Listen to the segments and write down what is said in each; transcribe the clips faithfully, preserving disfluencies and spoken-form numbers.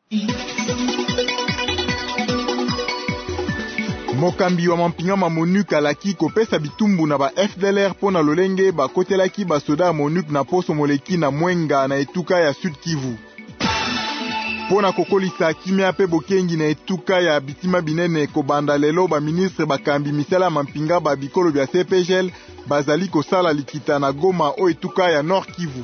Mokambi wa mampinga ma MONUC alaki kopesa bitumbu na ba F D L R pona lolenge bakotelaki basoda MONUC na poso moleki na Mwenga na etuka ya Sud Kivu. Pona kokolisa kimia pe bokengi na etuka ya bitima binene kobanda lelo ba ministre bakambi misala mampinga ba bikolo bya C P G L bazali kosala likita na Goma o etuka ya Nord Kivu.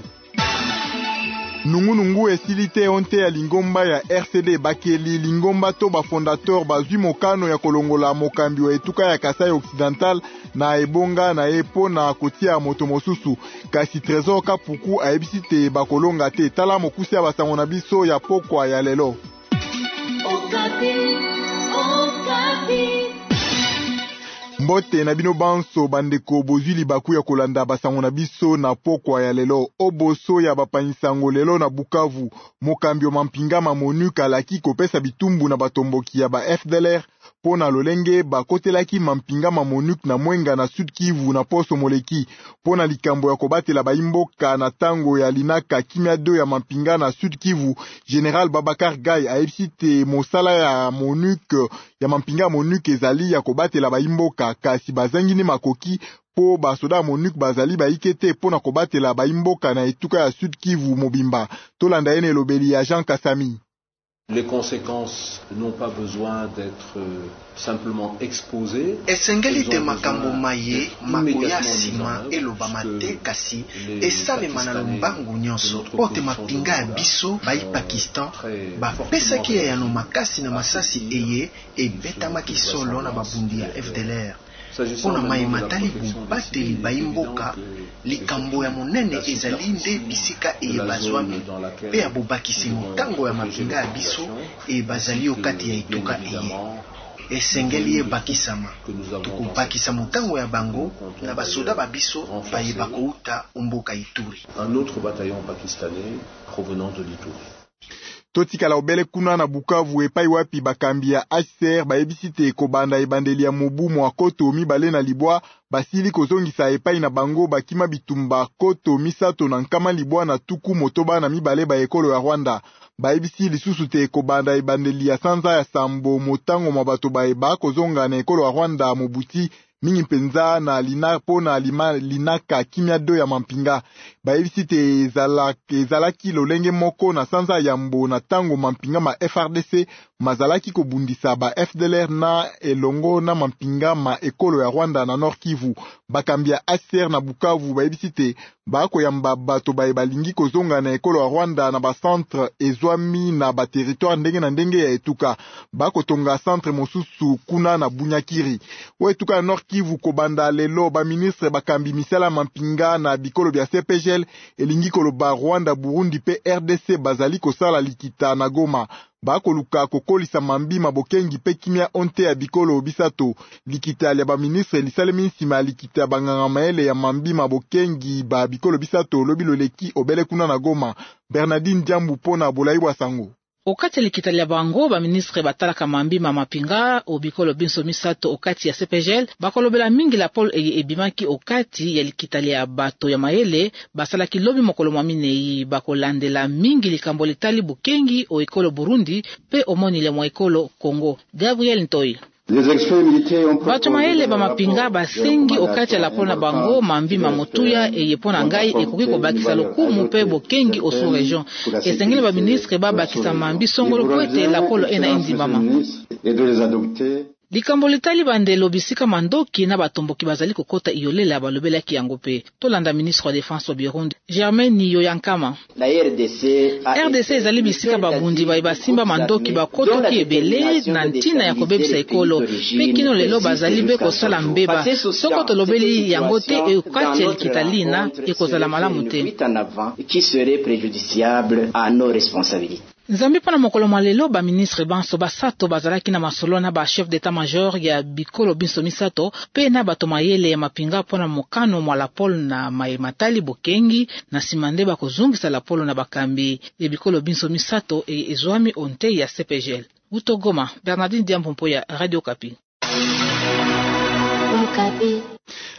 Nungu nungu esilite onte ya lingomba ya R C D bakeli lingomba to ba fondateur bazwi mokano ya kolongola mokambi wa etuka ya Kasai Occidental na ebonga na epo na kotia moto mosusu kasi Trésor Kapuku aebisi te bakolonga te tala mokusi ya basango na biso ya pokwa ya lelo. Okapi, Okapi. Mbote na bino banso bandeko bozwili baku ya kolanda basango na biso na pokwa ya lelo oboso ya bapanyisango lelo na Bukavu mokambi wa mampinga ma MONUC alaki kopesa bitumbu na batomboki ya ba F D L R pona lolenge bakotelaki mampinga ma MONUC na Mwenga na Sud Kivu na poso moleki pona likambo ya kobatela baimboka na tango ya linaka kimia do ya mampinga na Sud Kivu. General Babakar Gaye aebisite mosala ya MONUC ya mampinga MONUC ezali ya kobatela baimboka kasi bazangini makoki po basoda MONUC bazali baikete pona kobatela baimboka na etuka ya Sud Kivu mobimba. Tolanda ene lobeli ya Jean Kasami. Les conséquences n'ont pas besoin d'être euh, simplement exposées. Esengelite makambo maye makoya sima eloba mate kasi esalema na lombangu nyonso pote mapinga ya biso bai Pakistan bapesaki yano makasi na masasi eye ebetamaki solo na babundi ya F D L R. Pona mai matali bubateli baimboka likambo ya monene ezali nde bisika eye bazwami pe ya bobakisi motango ya mapinga ya biso e bazali okati ya etuka eye esengeli ebakisama tukobakisa motango ya bango na basoda babiso bayeba kouta mboka Ituri. Un autre bataillon pakistanais provenant de l'Ituri. Totikala obele kuna na Bukavu epai wapi bakambi ya H C R baebisite kobanda ebandeli ya mobu mwa koto mibale na libwa basili kozongisa epai na bango bakima bitumba koto misato na nkama libwa na tuku motoba na mibale ba ekolo ya Rwanda. Baebisi lisusu te kobanda ebandeli ya sanza ya sambo motango mwa bato baeba kozonga na ekolo ya Rwanda mobuti mingi mpenza na lina pona lima linaka kimia do ya mampinga. Baebisi te ezalaki, ezalaki lolenge moko na sanza yambo na tango mampinga ma F R D C mazalaki kobundisa ba F D L R na elongo na mampinga ma ekolo ya Rwanda na Nord Kivu. Bakambi ya H C R na Bukavu baebisi te bako yamba bato baebalingi kozonga na ekolo ya Rwanda na ba centre ezwami na ba territoire ndenge na ndenge ya etuka bako tonga centre mosusu kuna na Bunyakiri. O etuka na Nord Kivu kobanda lelo ba ministre bakambi misala mampinga na bikolo bya C P G L elingi koloba Rwanda Burundi pe R D C bazali kosala likita na Goma bako luka kokolisa mambi mabokengi pe kimia onte ya bikolo bisato likita ya ba ministre lisalemi nsima likita banganga maele ya mambi mabokengi ba bikolo bisato lobilo leki obele kuna na Goma. Bernardine Diambu pona bolai bwa sango. Okati likitali ya bango ba ministre batalaka mambi mapinga obikolo binso misato okati ya C P G L bakolobela mingi la Paul eye ebimaki okati ya likitali ya bato ya maele basala kilobi mokolo mwamine bakolandela mingi likambo litali bukengi o ekolo Burundi pe omoni le mwa ekolo Congo. Gabriel Ntoi. Bato maele ba mapinga basengi okati ya la pona bango mambi mamotuya eye pona ngai ekoki kobakisa lokumu pe bokengi o sous région esengeli ba ministre ba bakisa mambi songolo kwete la polo ena indimama likambo litali bandelo bisika mandoki na batomboki bazali kokota iyolela balobelaki yango pe tolanda ministre wa défense wa Burundi Germain Niyoyankama. La R D C R D C ezali bisika babundi basimba mandoki bakotoki ebele na ntina ya kobebisa ekolo pe kino lelo bazali be kosala mbeba soko tolobeli yango te okati ya likitalina ekozala malamu te qui serait préjudiciable à nos responsabilités. Nzambi pona mokolo malelo ba ministre banso basato bazalaki na masolo na ba chef d'état-major ya bikolo binso misato pe na bato mayele ya mapinga pona mokano mwa la polo na matali bokengi na simande bakozungisa la polo na bakambi ya bikolo binso misato e ezwami onte ya C P G L. Utogoma, Bernardine Diampompo ya Radio Kapi.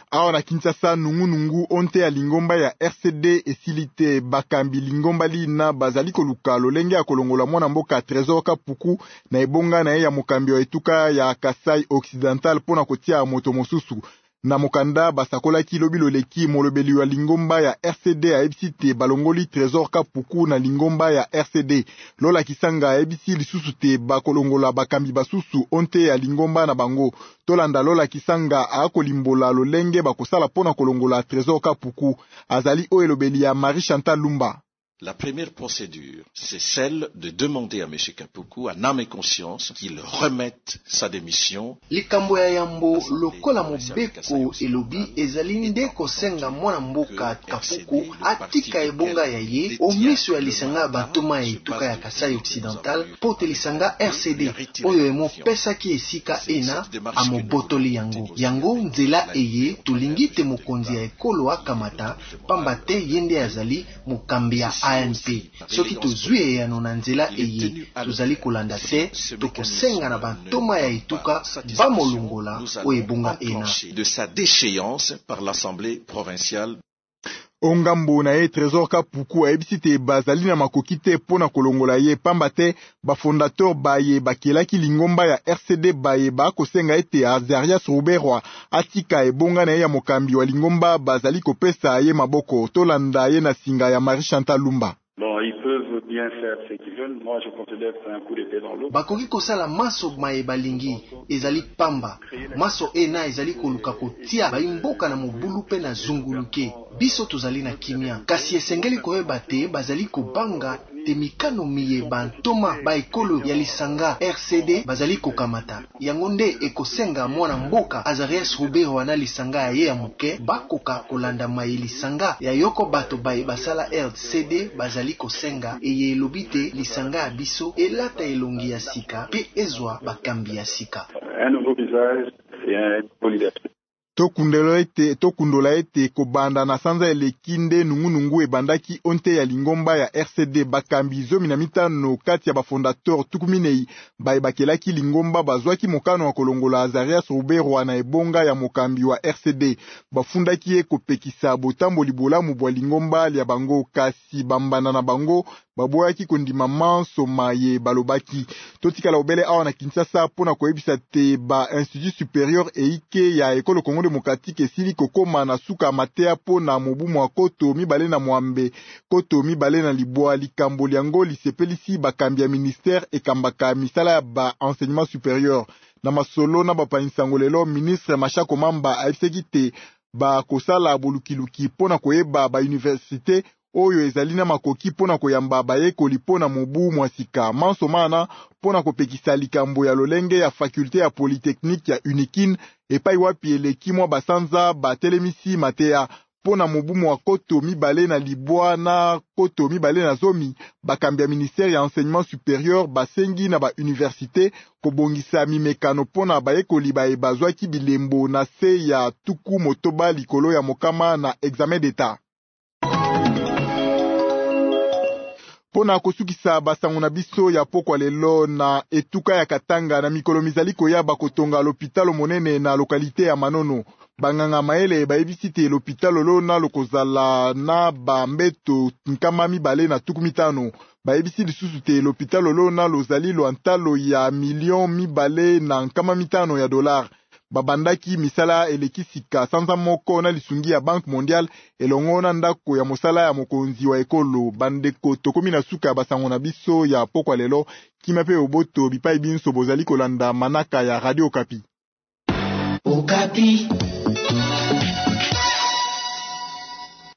awa na Kinshasa nungu nungu onte ya lingomba ya R C D esilite bakambi lingomba lina bazali koluka lolenge ya kolongola mwana mboka Trésor Kapuku na ebonga na ye ya mokambi wa etuka ya Kasai Occidental pona kotia moto mosusu. Na mokanda basakolaki lobi loleki molobeli wa lingomba ya R C D a ebisite balongoli Trésor Kapuku na lingomba ya R C D. Lola kisanga ebisi lisusu te bakolongola bakambi basusu onte ya lingomba na bango. Tolanda lola kisanga akolimbola lolenge bakosala pona kolongola Trésor Kapuku. Azali o elobeli ya Marie Chantal Lumba. La première procédure, c'est celle de demander à M. Kapuku, à âme et conscience, qu'il remette sa démission. Likambo ya yambo lokola mobeko elobi ezali nde kosenga mwana mboka Kapuku atika ebonga ya ye omiso ya lisanga batoma ya etuka ya Kasai Occidental pote lisanga R C D oyo emo pesa ki esika ena amobotoli yango. Yango nzela eye tulingi te mokonzi ya ekolo akamata pamba te yende azali mokambi ya A N P. Soki tozwi ya nona nzela eye tozali kolanda te tokosenga na bantoma ya etuka bamolongola oyo ebonga ena de sa déchéance par l'Assemblée provinciale. Ongambo na ye Trésor Kapuku aebisite bazali na makoki te pona kolongola ye pamba te bafondateur baye bakelaki lingomba ya R C D baye bakosenga ete Azarias Ruberwa atika ebonga na ye ya mokambi wa lingomba bazali kopesa ye maboko. Tolanda ye na singa ya Marie Chantal Lumba. Bon, ils peuvent bien faire ce qu'ils veulent. Moi, je considère que c'est un coup d'épée dans l'eau. Bakoki kosala maso maye balingi ezali pamba. Maso ena ezali koluka kotia baimboka na mobulu pe na zunguluke. Biso tozali na kimia. Kasi esengeli koyeba te bazali kobanga temikano miye bantoma ba ekolo ya lisanga R C D bazali kokamata. Yango nde ekosenga mwana mboka Azarias Rubero wana lisanga ya ye ya moke bakoka kolanda maye lisanga ya yoko bato baye basala R C D bazali kosenga eye elobite lisanga ya biso elata elongi ya sika pe ezwa bakambi ya sika. Un nouveau visage et un validation. Tokundelo ete tokundola ete kobanda na sanza elekinde nungu nungu ebandaki onte ya lingomba ya R C D bakambi zomi na mitano kati ya bafondateur tukuminei baebakelaki lingomba bazwaki mokano wa kolongola Azarias Ruberwa na ebonga ya mokambi wa R C D bafundaki ye kopekisa botamboli bolamu bwa lingomba ya bango kasi bambana na bango baboyaki kondima manso maye balobaki. Totikala obele awa na Kinshasa pona koyebisa te ba Institut Supérieur eike ya Ekolo Congo Démocratique esili kokoma na suka matea pona mobu mwa koto mibale na mwambe koto mibale na libwa likambo liango lisepelisi bakambi ya ministère ekambaka misala ya ba enseignement supérieur. Na masolo na bapanisango lelo ministre Machako Mamba aibiseki te ba kosala bolukiluki pona koyeba ba université oyo ezali na makoki pona koyamba bayekoli pona mobu mwasika. Manso mana pona kopekisa likambo ya lolenge ya faculté ya polytechnique ya Unikin epai wapi eleki mwa basanza batelemisi matea pona mobu mwa koto mibale na libwa na koto mibale na zomi bakambi ya ministère ya enseignement supérieur basengi na ba université kobongisa mimekano pona bayekoli baye bazwaki bilembo na se ya tuku motoba likolo ya mokama na examen d'état. Pona kosukisa basango na biso ya pokwa lelo na etuka ya Katanga na mikolo mizali koyaba kotonga l'hôpital monene na lokalite ya Manono. Banganga maele baebisite l'hôpital lo na lokozala na bambeto nkama mibale na tuku mitano. Baebisi lisusu te l'hôpital lo na lozali lo antalo ya million mibale na nkama mitano ya dolar. Babandaki misala elekisika sanza moko na lisungi ya Banque Mondiale elongo na ndako ya mosala ya mokonzi wa ekolo. Bandeko tokomi na suka basango na biso ya pokwa lelo kimape oboto bipai binso bozali kolanda manaka ya Radio Okapi. Okapi.